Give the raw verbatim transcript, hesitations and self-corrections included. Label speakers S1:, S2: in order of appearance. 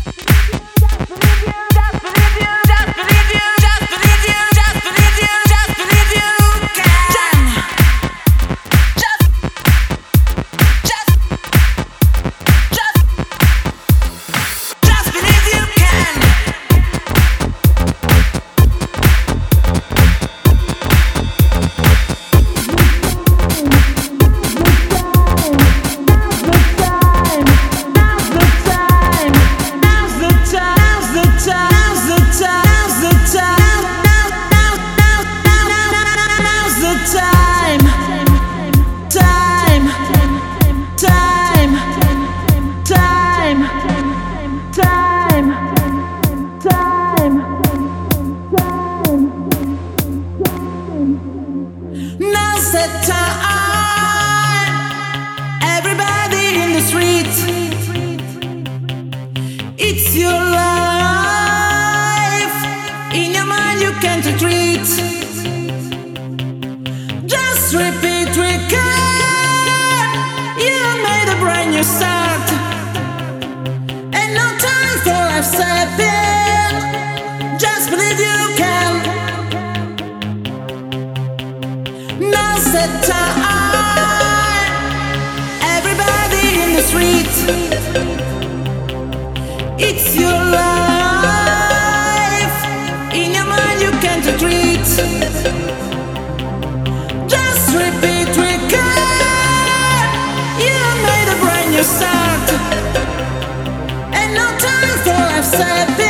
S1: Now's the time. Everybody in the street. It's your life. In your mind you can't retreat. Just repeat, we can. You made a brand new start. And no time for upsetting. Just believe you can. Now's the time. Everybody in the street. It's your life. In your mind you can't retreat. Just repeat, we can. You made a brand new start. And no time for upset.